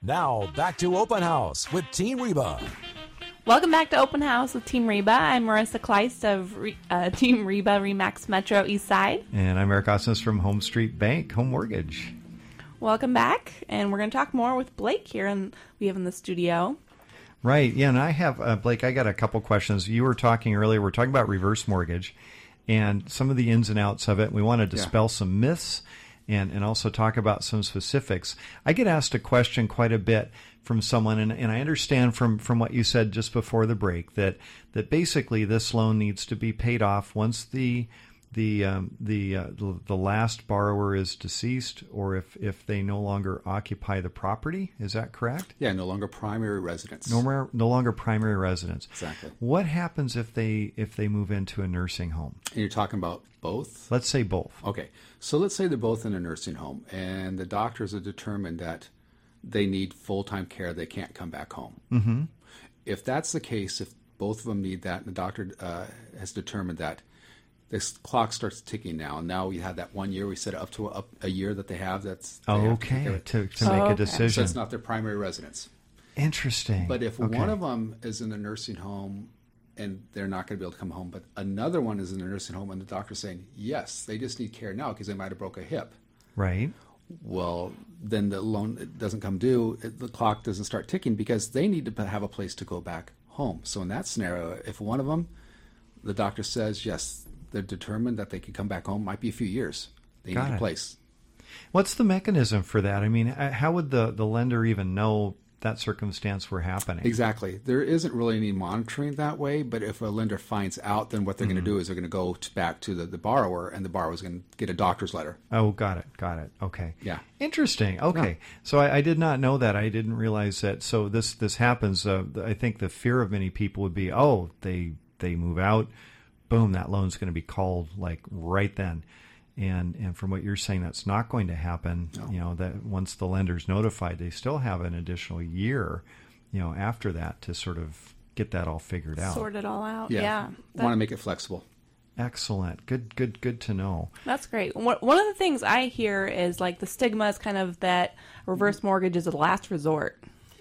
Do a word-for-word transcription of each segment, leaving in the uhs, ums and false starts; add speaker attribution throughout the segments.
Speaker 1: Now, back to Open House with Team Reba.
Speaker 2: Welcome back to Open House with Team Reba. I'm Marissa Kleist of Re- uh, Team Reba Remax Metro East Side.
Speaker 3: And I'm Eric Osnes from Home Street Bank, Home Mortgage.
Speaker 2: Welcome back, and we're going to talk more with Blake here, and we have in the studio.
Speaker 3: Right, yeah, and I have, uh, Blake, I got a couple questions. You were talking earlier, we we're talking about reverse mortgage and some of the ins and outs of it. We want to dispel yeah. some myths and, and also talk about some specifics. I get asked a question quite a bit from someone, and, and I understand from, from what you said just before the break that, that basically this loan needs to be paid off once the the um, the, uh, the the last borrower is deceased, or if, if they no longer occupy the property. Is that correct?
Speaker 4: Yeah, no longer primary residence.
Speaker 3: No more, no longer primary residence.
Speaker 4: Exactly.
Speaker 3: What happens if they if they move into a nursing home?
Speaker 4: And you're talking about both?
Speaker 3: Let's say both.
Speaker 4: Okay, so let's say they're both in a nursing home, and the doctors have determined that they need full-time care. They can't come back home.
Speaker 3: Mm-hmm.
Speaker 4: If that's the case, if both of them need that, and the doctor uh, has determined that, this clock starts ticking now. And now we have that one year. We set it up to a, a year that they have. That's they
Speaker 3: oh,
Speaker 4: have
Speaker 3: okay,
Speaker 4: to,
Speaker 3: to, to
Speaker 2: oh,
Speaker 3: make
Speaker 2: okay.
Speaker 3: a decision.
Speaker 4: So it's not their primary residence.
Speaker 3: Interesting.
Speaker 4: But if
Speaker 3: okay.
Speaker 4: one of them is in a nursing home and they're not going to be able to come home, but another one is in a nursing home and the doctor's saying, yes, they just need care now because they might have broke a hip.
Speaker 3: Right.
Speaker 4: Well, then the loan doesn't come due. The clock doesn't start ticking because they need to have a place to go back home. So in that scenario, if one of them, the doctor says, yes, they're determined that they can come back home, might be a few years. They
Speaker 3: Got
Speaker 4: need
Speaker 3: it.
Speaker 4: a place.
Speaker 3: What's the mechanism for that? I mean, how would the, the lender even know that circumstance were happening?
Speaker 4: Exactly. There isn't really any monitoring that way, but if a lender finds out, then what they're
Speaker 3: mm-hmm.
Speaker 4: going to do is they're going to go to back to the, the borrower, and the borrower is going to get a doctor's letter.
Speaker 3: Oh, got it. Got it. Okay.
Speaker 4: Yeah.
Speaker 3: Interesting. Okay.
Speaker 4: Yeah.
Speaker 3: So I, I did not know that. I didn't realize that. So this, this happens. Uh, I think the fear of many people would be, oh, they, they move out. Boom, that loan's going to be called like right then. And and from what you're saying, that's not going to happen.
Speaker 4: No.
Speaker 3: You know, that once the lender's notified, they still have an additional year, you know, after that to sort of get that all figured out.
Speaker 2: Sort it all out.
Speaker 4: Yeah.
Speaker 2: Yeah. That,
Speaker 4: Want to make it flexible.
Speaker 3: Excellent. Good, good, good to know.
Speaker 2: That's great. One one of the things I hear is like the stigma is kind of that reverse mortgage is a last resort.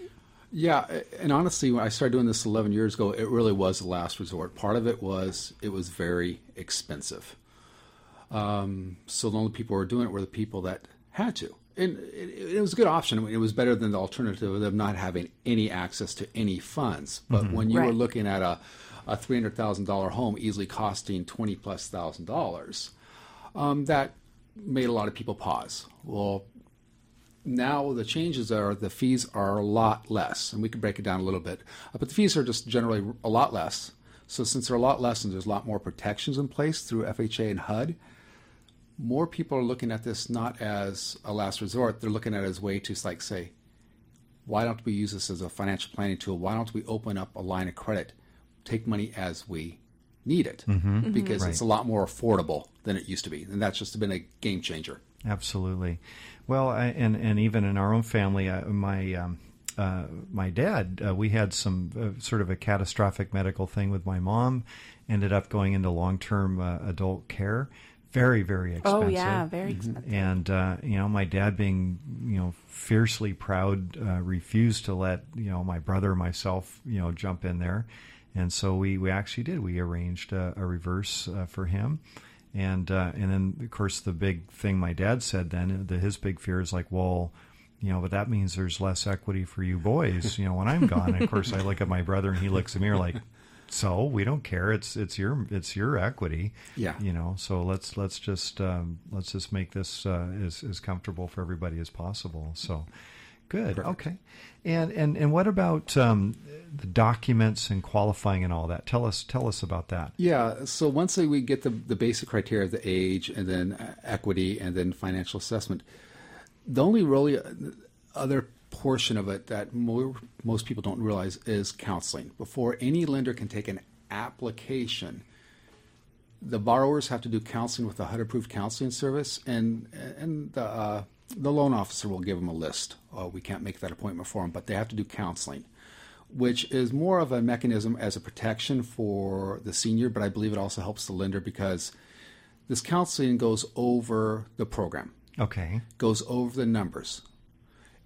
Speaker 4: Yeah, and honestly, when I started doing this eleven years ago, it really was the last resort. Part of it was it was very expensive. Um, so the only people who were doing it were the people that had to. And it, it was a good option. I mean, it was better than the alternative of them not having any access to any funds. But
Speaker 3: Mm-hmm.
Speaker 4: when you
Speaker 2: Right.
Speaker 4: were looking at a, a three hundred thousand dollars home easily costing twenty plus thousand dollars, um, that made a lot of people pause. Well, now the changes are the fees are a lot less, and we can break it down a little bit. Uh, but the fees are just generally a lot less. So since they're a lot less and there's a lot more protections in place through F H A and H U D, more people are looking at this not as a last resort. They're looking at it as a way to like say, why don't we use this as a financial planning tool? Why don't we open up a line of credit, take money as we need it?
Speaker 3: Mm-hmm.
Speaker 4: Because
Speaker 3: Right.
Speaker 4: it's a lot more affordable than it used to be. And that's just been a game changer.
Speaker 3: Absolutely. Well, I, and and even in our own family, uh, my um, uh, my dad, uh, we had some uh, sort of a catastrophic medical thing with my mom. Ended up going into long term uh, adult care. Very, very expensive.
Speaker 2: Oh yeah, very expensive.
Speaker 3: And uh, you know, my dad, being you know fiercely proud, uh, refused to let you know my brother, myself, you know, jump in there. And so we, we actually did. We arranged a, a reverse uh, for him. And uh, and then, of course, the big thing my dad said then, the, his big fear is like, well, you know, but that means there's less equity for you boys, you know, when I'm gone. And of course, I look at my brother and he looks at me like, so we don't care. It's it's your it's your equity.
Speaker 4: Yeah.
Speaker 3: You know, so let's let's just um, let's just make this uh, as as comfortable for everybody as possible. So. Good.
Speaker 4: Perfect.
Speaker 3: Okay. And and and what about um, the documents and qualifying and all that? Tell us tell us about that.
Speaker 4: Yeah. So once we get the the basic criteria of the age and then equity and then financial assessment, the only really other portion of it that more, most people don't realize is counseling. Before any lender can take an application, the borrowers have to do counseling with a H U D-approved counseling service, and and the uh, the loan officer will give them a list. Uh, we can't make that appointment for them, but they have to do counseling, which is more of a mechanism as a protection for the senior, but I believe it also helps the lender because this counseling goes over the program,
Speaker 3: Okay.
Speaker 4: goes over the numbers.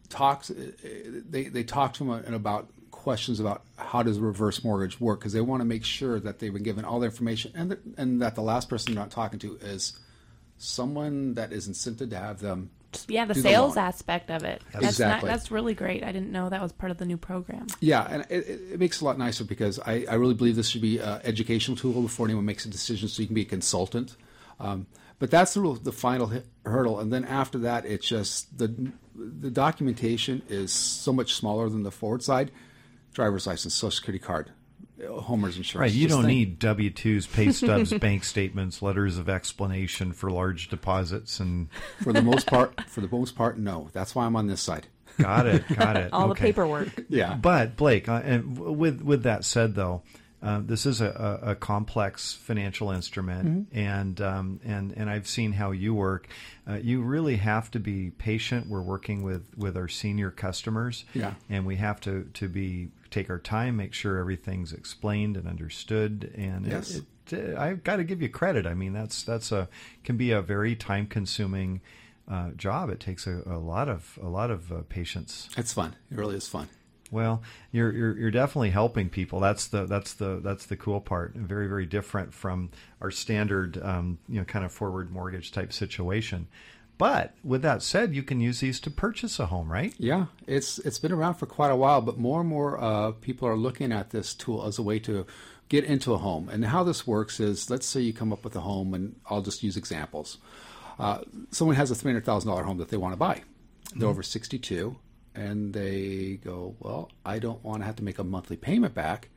Speaker 4: talks. They they talk to them about questions about how does reverse mortgage work, because they want to make sure that they've been given all the information, and that, and that the last person they're not talking to is someone that is incented to have them.
Speaker 2: Yeah, the
Speaker 4: do
Speaker 2: sales
Speaker 4: the loan.
Speaker 2: aspect of it. That's
Speaker 4: Exactly.
Speaker 2: Not, that's really great. I didn't know that was part of the new program.
Speaker 4: Yeah, and it, it makes it a lot nicer, because I, I really believe this should be an educational tool before anyone makes a decision, so you can be a consultant. Um, but that's the, real, the final hit, hurdle, and then after that, it's just the the documentation is so much smaller than the forward side. Driver's license, Social Security card, homeowner's insurance.
Speaker 3: Right, you
Speaker 4: Just
Speaker 3: don't
Speaker 4: think-
Speaker 3: need W two's, pay stubs, bank statements, letters of explanation for large deposits, and
Speaker 4: for the most part. For the most part, no. That's why I'm on this side.
Speaker 3: got it, got it.
Speaker 2: All the
Speaker 3: Okay.
Speaker 2: paperwork.
Speaker 4: Yeah,
Speaker 3: But Blake, uh, and w- with with that said, though, uh, this is a, a, a complex financial instrument,
Speaker 4: Mm-hmm.
Speaker 3: and um, and and I've seen how you work. Uh, you really have to be patient. We're working with, with our senior customers,
Speaker 4: Yeah.
Speaker 3: and we have to, to be take our time, make sure everything's explained and understood. And it-
Speaker 4: Yes.
Speaker 3: it, it, I've got to give you credit. I mean, that's that's a can be a very time consuming uh, job. It takes a, a lot of a lot of uh, patience.
Speaker 4: it's fun. It really is fun.
Speaker 3: Well, you're, you're you're definitely helping people. That's the that's the that's the cool part. Very very different from our standard, um, you know, kind of forward mortgage type situation. But with that said, you can use these to purchase a home, right?
Speaker 4: Yeah, it's it's been around for quite a while, but more and more uh, people are looking at this tool as a way to get into a home. And how this works is, let's say you come up with a home, and I'll just use examples. Uh, someone has a three hundred thousand dollars home that they want to buy. They're mm-hmm. over sixty-two, and they go, well, I don't want to have to make a monthly payment back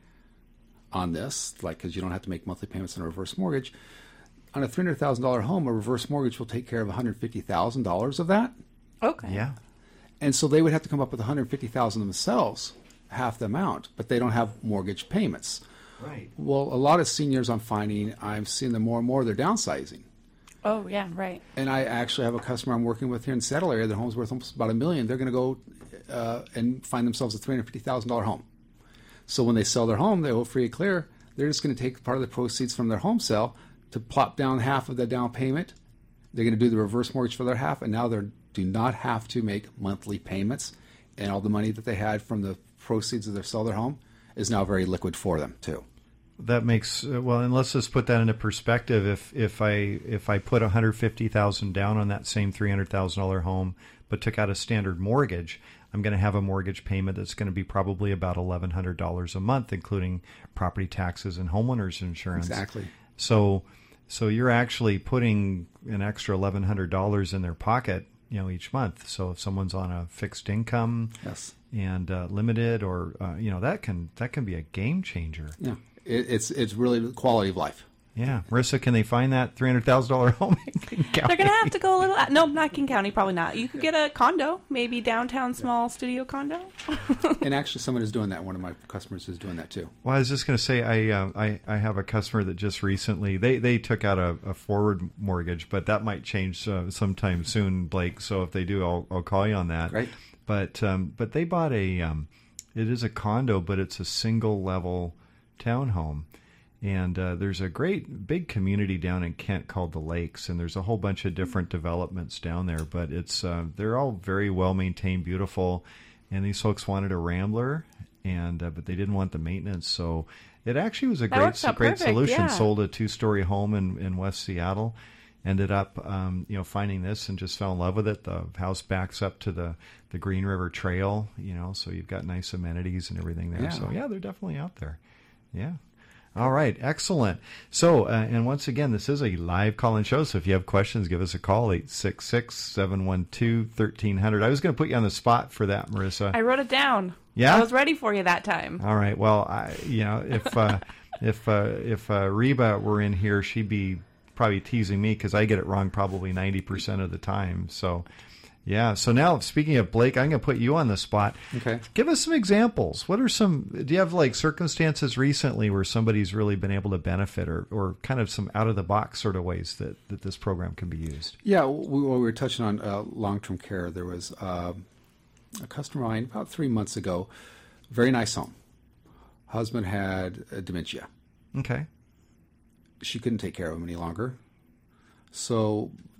Speaker 4: on this, like, because you don't have to make monthly payments on a reverse mortgage. On a three hundred thousand dollars home, a reverse mortgage will take care of one hundred fifty thousand dollars of that.
Speaker 2: Okay.
Speaker 3: Yeah.
Speaker 4: And so they would have to come up with one hundred fifty thousand dollars themselves, half the amount, but they don't have mortgage payments.
Speaker 3: Right.
Speaker 4: Well, a lot of seniors I'm finding, I'm seeing them more and more, they're downsizing.
Speaker 2: Oh, yeah, right.
Speaker 4: And I actually have a customer I'm working with here in the Seattle area. Their home's worth almost about a million. They're going to go uh, and find themselves a three hundred fifty thousand dollars home. So when they sell their home, they go free and clear. They're just going to take part of the proceeds from their home sale to plop down half of the down payment. They're going to do the reverse mortgage for their half, and now they do not have to make monthly payments. And all the money that they had from the proceeds of their sell their home is now very liquid for them too.
Speaker 3: That makes uh, well, and let's just put that into perspective. If if I if I put one hundred fifty thousand down on that same three hundred thousand dollar home, but took out a standard mortgage, I'm going to have a mortgage payment that's going to be probably about eleven hundred dollars a month, including property taxes and homeowners insurance.
Speaker 4: Exactly.
Speaker 3: So so you're actually putting an extra eleven hundred dollars in their pocket, you know, each month. So if someone's on a fixed income,
Speaker 4: Yes.
Speaker 3: and uh, limited, or uh, you know, that can that can be a game changer.
Speaker 4: Yeah. It, it's it's really the quality of life.
Speaker 3: Yeah, Marissa, can they find that three hundred thousand dollar home in King County?
Speaker 2: They're going to have to go a little... No, not King County, probably not. You could get a condo, maybe downtown small studio condo.
Speaker 4: And actually, someone is doing that. One of my customers is doing that too.
Speaker 3: Well, I was just going to say, I, uh, I I have a customer that just recently they, they took out a, a forward mortgage, but that might change uh, sometime soon, Blake. So if they do, I'll I'll call you on that.
Speaker 4: Right.
Speaker 3: But um, but they bought a um, it is a condo, but it's a single level townhome. And uh, there's a great big community down in Kent called the Lakes, and there's a whole bunch of different developments down there. But it's uh, they're all very well maintained, beautiful. And these folks wanted a Rambler, and uh, but they didn't want the maintenance, so it actually was a
Speaker 2: That
Speaker 3: great
Speaker 2: works out
Speaker 3: great
Speaker 2: perfect,
Speaker 3: solution.
Speaker 2: yeah.
Speaker 3: Sold a two story home in, in West Seattle. Ended up, um, you know, finding this and just fell in love with it. The house backs up to the, the Green River Trail, you know, so you've got nice amenities and everything there.
Speaker 4: Yeah.
Speaker 3: So yeah, they're definitely out there. Yeah. All right, excellent. So, uh, and once again, this is a live call-in show, so if you have questions, give us a call, eight six six, seven one two, one three zero zero. I was going to put you on the spot for that, Marissa.
Speaker 2: I wrote it down.
Speaker 3: Yeah?
Speaker 2: I was ready for you that time.
Speaker 3: All right, well, I, you know, if uh, if uh, if uh, Reba were in here, she'd be probably teasing me because I get it wrong probably ninety percent of the time. So, yeah. So now, speaking of Blake, I'm going to put you on the spot.
Speaker 4: Okay.
Speaker 3: Give us some examples. What are some, do you have like circumstances recently where somebody's really been able to benefit, or, or kind of some out of the box sort of ways that, that this program can be used?
Speaker 4: Yeah, we, we were touching on uh, long-term care. There was uh, a customer of mine about three months ago, very nice home. Husband had uh, dementia.
Speaker 3: Okay.
Speaker 4: She couldn't take care of him any longer. So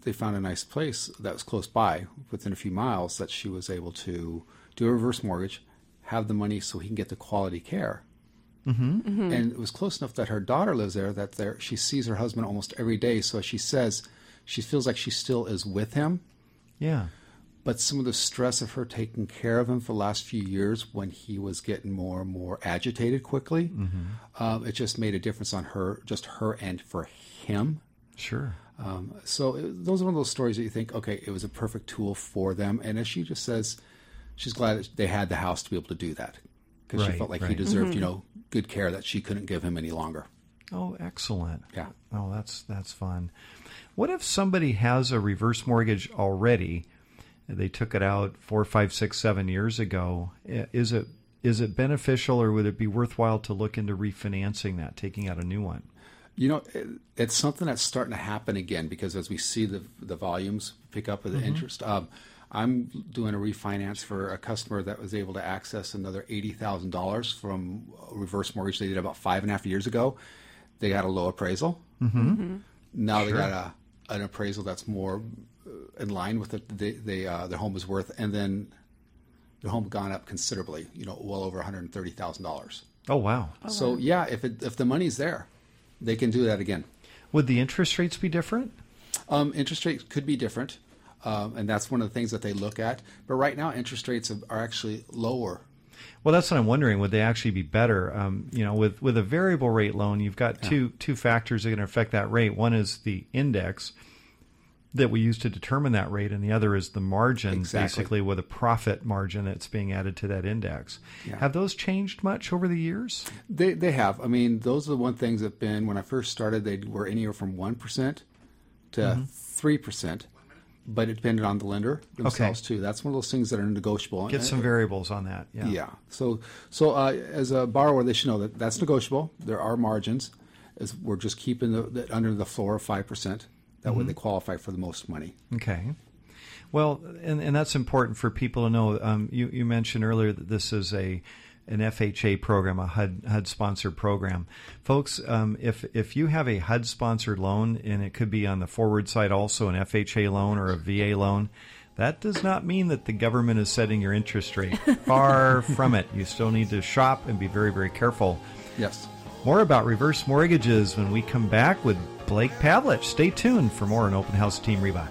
Speaker 4: they found a nice place that was close by, within a few miles, that she was able to do a reverse mortgage, have the money so he can get the quality care. Mm-hmm. Mm-hmm. And it was close enough that her daughter lives there, that there she sees her husband almost every day. So she says she feels like she still is with him.
Speaker 3: Yeah.
Speaker 4: But some of the stress of her taking care of him for the last few years, when he was getting more and more agitated quickly, mm-hmm. um, it just made a difference on her, just her and for him.
Speaker 3: Sure.
Speaker 4: Um, so it, those are one of those stories that you think, okay, it was a perfect tool for them. And as she just says, she's glad that they had the house to be able to do that, because
Speaker 3: right,
Speaker 4: she felt like
Speaker 3: right.
Speaker 4: he deserved,
Speaker 2: Mm-hmm.
Speaker 4: you know, good care that she couldn't give him any longer.
Speaker 3: Oh, excellent.
Speaker 4: Yeah.
Speaker 3: Oh, that's that's fun. What if somebody has a reverse mortgage already? They took it out four, five, six, seven years ago. Is it is it beneficial, or would it be worthwhile to look into refinancing that, taking out a new one?
Speaker 4: You know, it, it's something that's starting to happen again, because as we see the the volumes pick up with the mm-hmm. interest, um, I'm doing a refinance for a customer that was able to access another eighty thousand dollars from a reverse mortgage they did about five and a half years ago. They got a low appraisal. Mm-hmm. Mm-hmm. Now sure. they got a an appraisal that's more in line with what they, they, uh, their home is worth, and then their home gone up considerably, you know, well over one hundred thirty thousand dollars.
Speaker 3: Oh, wow.
Speaker 2: Oh,
Speaker 4: so,
Speaker 2: wow.
Speaker 4: yeah, if it, if the money's there, they can do that again.
Speaker 3: Would the interest rates be different?
Speaker 4: Um, interest rates could be different, um, and that's one of the things that they look at. But right now, interest rates are actually lower.
Speaker 3: Well, that's what I'm wondering. Would they actually be better? Um, you know, with, with a variable rate loan, you've got two yeah. two factors that are going to affect that rate. One is the index that we use to determine that rate, and the other is the margin,
Speaker 4: exactly.
Speaker 3: basically with a profit margin that's being added to that index. Yeah. Have those changed much over the years?
Speaker 4: They they have. I mean, those are the one things that have been, when I first started, they were anywhere from one percent to mm-hmm. three percent, but it depended on the lender themselves, okay. too. That's one of those things that are negotiable.
Speaker 3: Get some variables on that. Yeah.
Speaker 4: Yeah. So, so uh, as a borrower, they should know that that's negotiable. There are margins. As we're just keeping the, the under the floor of five percent. That mm-hmm. way they qualify for the most money.
Speaker 3: Okay. Well, and, and that's important for people to know. Um, you, you mentioned earlier that this is a an F H A program, a H U D, H U D-sponsored program. Folks, um, if if you have a H U D-sponsored loan, and it could be on the forward side also an F H A loan or a V A loan, that does not mean that the government is setting your interest rate. Far from it. You still need to shop and be very, very careful.
Speaker 4: Yes.
Speaker 3: More about reverse mortgages when we come back with Blake Pavlich. Stay tuned for more on Open House Team Reba.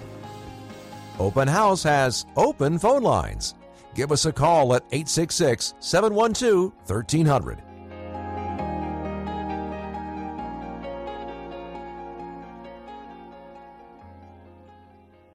Speaker 1: Open House has open phone lines. Give us a call at eight six six, seven one two, one three zero zero.